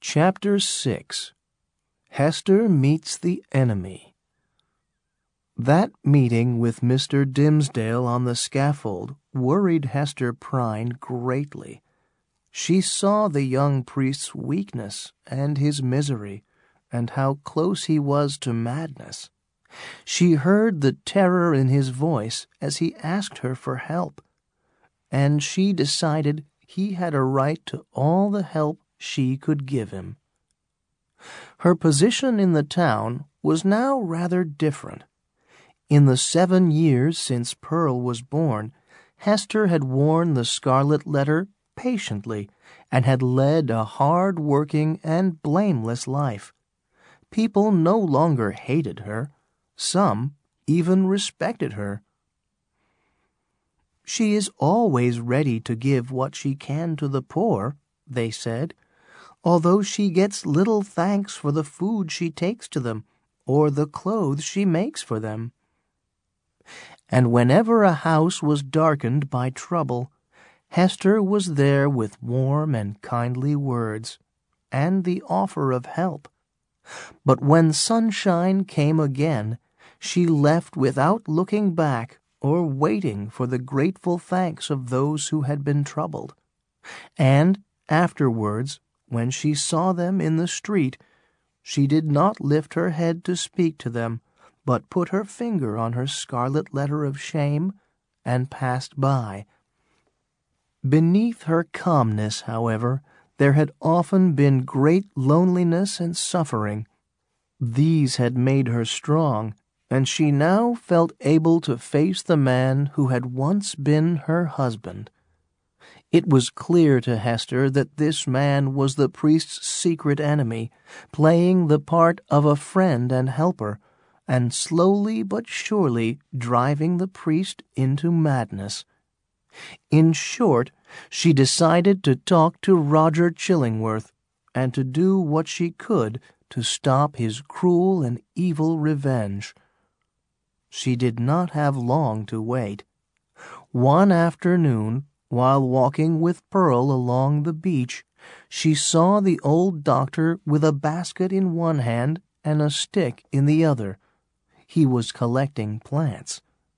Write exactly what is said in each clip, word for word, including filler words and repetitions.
Chapter six. Hester Meets the Enemy. That meeting with Mister Dimmesdale on the scaffold worried Hester Prynne greatly. She saw the young priest's weakness and his misery, and how close he was to madness. She heard the terror in his voice as he asked her for help, and she decided he had a right to all the help she could give him. Her position in the town was now rather different. In the seven years since Pearl was born, Hester had worn the scarlet letter patiently and had led a hard-working and blameless life. People no longer hated her. Some even respected her. "She is always ready to give what she can to the poor," they said, "although she gets little thanks for the food she takes to them or the clothes she makes for them." And whenever a house was darkened by trouble, Hester was there with warm and kindly words, and the offer of help. But when sunshine came again, she left without looking back or waiting for the grateful thanks of those who had been troubled. And afterwards, when she saw them in the street, she did not lift her head to speak to them, but put her finger on her scarlet letter of shame and passed by. Beneath her calmness, however, there had often been great loneliness and suffering. These had made her strong, and she now felt able to face the man who had once been her husband. It was clear to Hester that this man was the priest's secret enemy, playing the part of a friend and helper, and slowly but surely driving the priest into madness. In short, she decided to talk to Roger Chillingworth, and to do what she could to stop his cruel and evil revenge. She did not have long to wait. One afternoon, while walking with Pearl along the beach, she saw the old doctor with a basket in one hand and a stick in the other. He was collecting plants.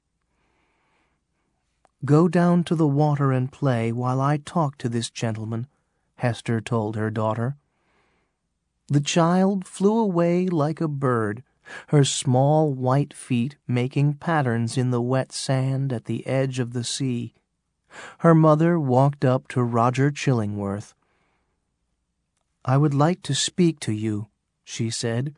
"Go down to the water and play while I talk to this gentleman," Hester told her daughter. The child flew away like a bird, her small white feet making patterns in the wet sand at the edge of the sea. Her mother walked up to Roger Chillingworth. "I would like to speak to you," she said.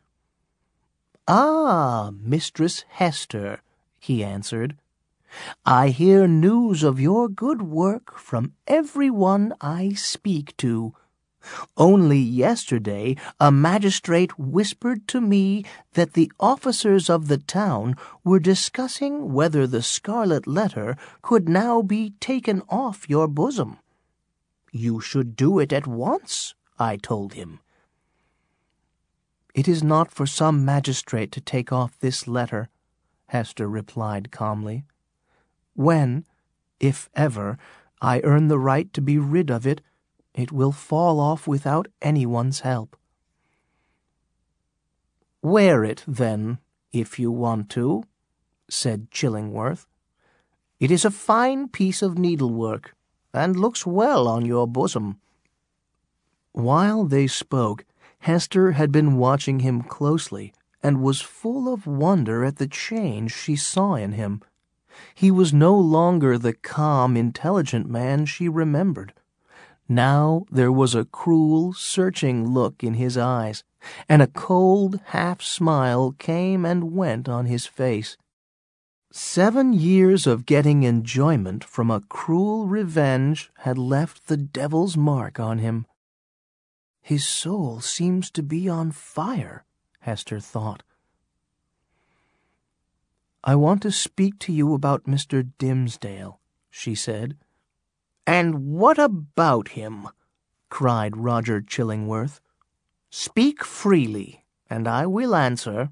"Ah, Mistress Hester," he answered. "I hear news of your good work from every one I speak to. Only yesterday a magistrate whispered to me that the officers of the town were discussing whether the scarlet letter could now be taken off your bosom. 'You should do it at once,' I told him." "It is not for some magistrate to take off this letter," Hester replied calmly. "When, if ever, I earn the right to be rid of it, it will fall off without anyone's help." "Wear it, then, if you want to," said Chillingworth. "It is a fine piece of needlework, and looks well on your bosom." While they spoke, Hester had been watching him closely, and was full of wonder at the change she saw in him. He was no longer the calm, intelligent man she remembered. Now there was a cruel, searching look in his eyes, and a cold half-smile came and went on his face. Seven years of getting enjoyment from a cruel revenge had left the devil's mark on him. "His soul seems to be on fire," Hester thought. "I want to speak to you about Mister Dimmesdale," she said. "And what about him?" cried Roger Chillingworth. "Speak freely, and I will answer."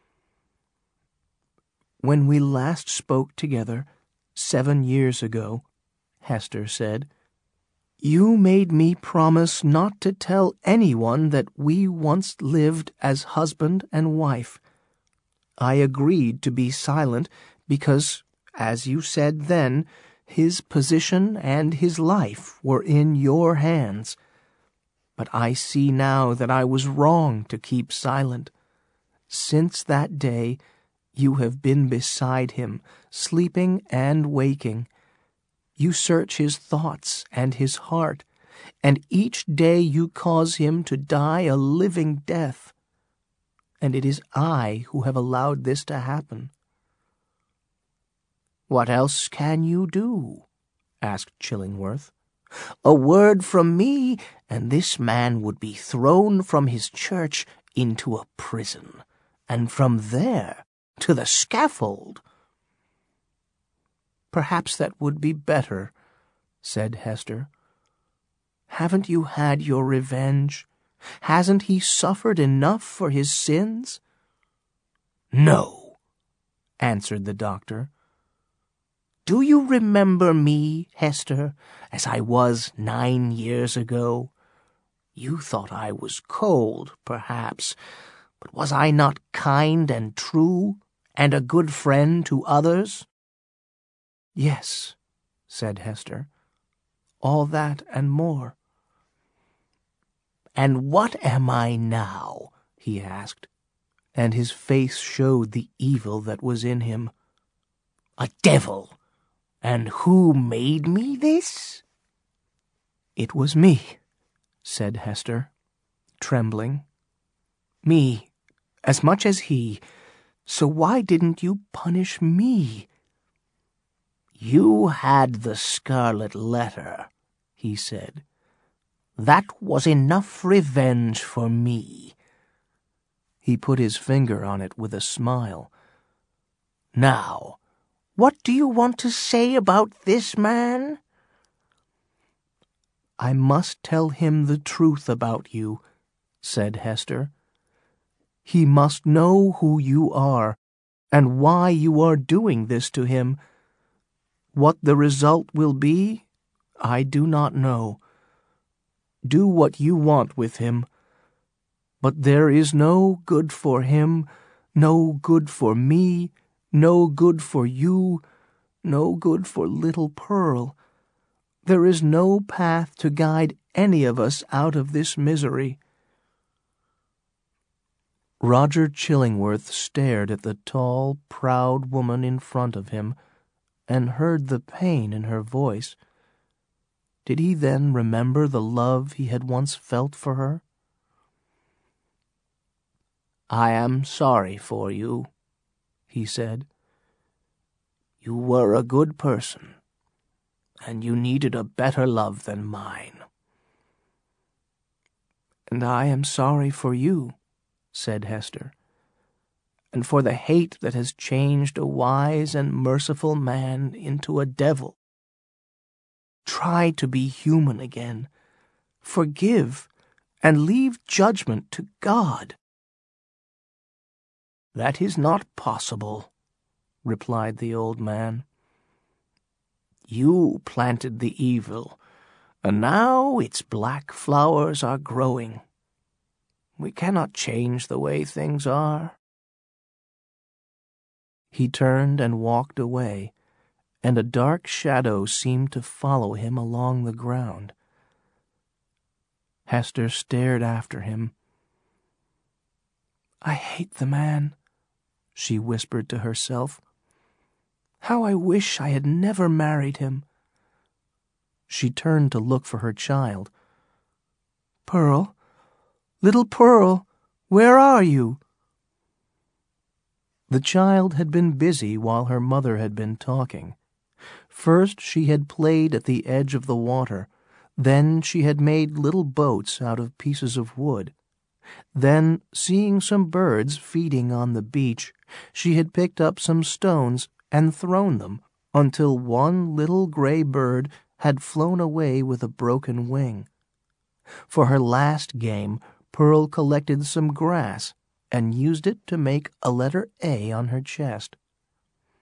"When we last spoke together, seven years ago," Hester said, You made me promise not to tell anyone that we once lived as husband and wife. I agreed to be silent because, as you said then, his position and his life were in your hands. But I see now that I was wrong to keep silent. Since that day, you have been beside him, sleeping and waking. You search his thoughts and his heart, and each day you cause him to die a living death. And it is I who have allowed this to happen. "What else can you do?" asked Chillingworth. "A word from me, and this man would be thrown from his church into a prison, and from there to the scaffold." "Perhaps that would be better," said Hester. "Haven't you had your revenge? Hasn't he suffered enough for his sins?" "No," answered the doctor. "Do you remember me, Hester, as I was nine years ago? You thought I was cold, perhaps, but was I not kind and true, and a good friend to others?" "Yes," said Hester, "all that and more." "And what am I now?" he asked, and his face showed the evil that was in him. "A devil! And who made me this?" "It was me," said Hester, trembling. "Me, as much as he. So why didn't you punish me?" "You had the scarlet letter," he said. "That was enough revenge for me." He put his finger on it with a smile. "Now, what do you want to say about this man?" "I must tell him the truth about you," said Hester. "He must know who you are, and why you are doing this to him. What the result will be, I do not know. Do what you want with him. But there is no good for him, no good for me, no good for you, no good for little Pearl. There is no path to guide any of us out of this misery." Roger Chillingworth stared at the tall, proud woman in front of him, and heard the pain in her voice. Did he then remember the love he had once felt for her? "I am sorry for you," he said. "You were a good person, and you needed a better love than mine." "And I am sorry for you," said Hester, "and for the hate that has changed a wise and merciful man into a devil. Try to be human again. Forgive, and leave judgment to God." "That is not possible," replied the old man. "You planted the evil, and now its black flowers are growing. We cannot change the way things are." He turned and walked away, and a dark shadow seemed to follow him along the ground. Hester stared after him. "I hate the man," she whispered to herself. "How I wish I had never married him." She turned to look for her child. "Pearl, little Pearl, where are you?" The child had been busy while her mother had been talking. First she had played at the edge of the water, then she had made little boats out of pieces of wood. Then, seeing some birds feeding on the beach, she had picked up some stones and thrown them until one little gray bird had flown away with a broken wing. For her last game, Pearl collected some grass and used it to make a letter A on her chest.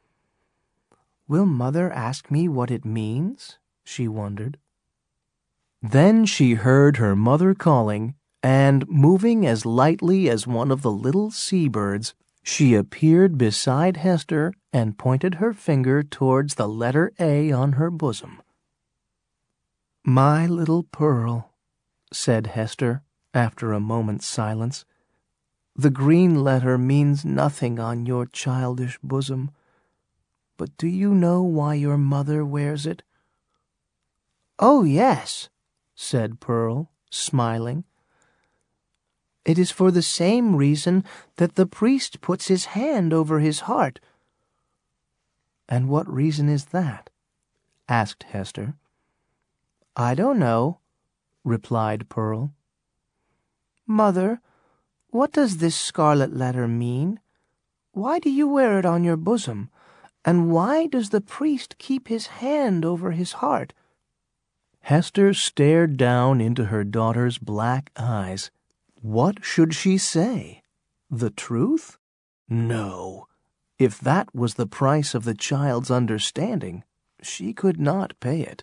"Will Mother ask me what it means?" she wondered. Then she heard her mother calling, and, moving as lightly as one of the little sea-birds, she appeared beside Hester and pointed her finger towards the letter A on her bosom. "My little Pearl," said Hester, after a moment's silence, "the green letter means nothing on your childish bosom. But do you know why your mother wears it?" "Oh, yes," said Pearl, smiling. "It is for the same reason that the priest puts his hand over his heart." "And what reason is that?" asked Hester. "I don't know," replied Pearl. "Mother, what does this scarlet letter mean? Why do you wear it on your bosom? And why does the priest keep his hand over his heart?" Hester stared down into her daughter's black eyes. What should she say? The truth? No. If that was the price of the child's understanding, she could not pay it.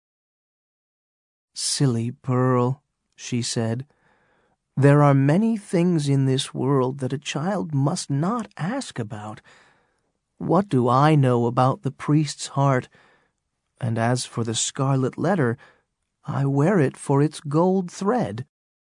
"Silly Pearl," she said, "there are many things in this world that a child must not ask about. What do I know about the priest's heart? And as for the scarlet letter, I wear it for its gold thread."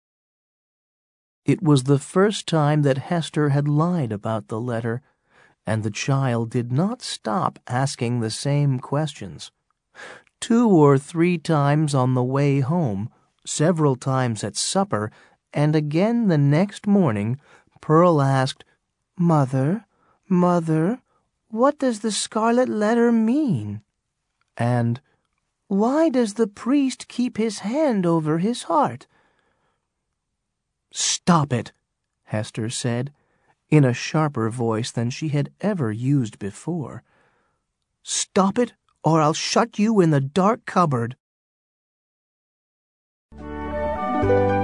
It was the first time that Hester had lied about the letter, and the child did not stop asking the same questions. Two or three times on the way home, several times at supper, and again the next morning, Pearl asked, "Mother, Mother, what does the scarlet letter mean?" And, "Why does the priest keep his hand over his heart?" "Stop it," Hester said, in a sharper voice than she had ever used before. "Stop it, or I'll shut you in the dark cupboard."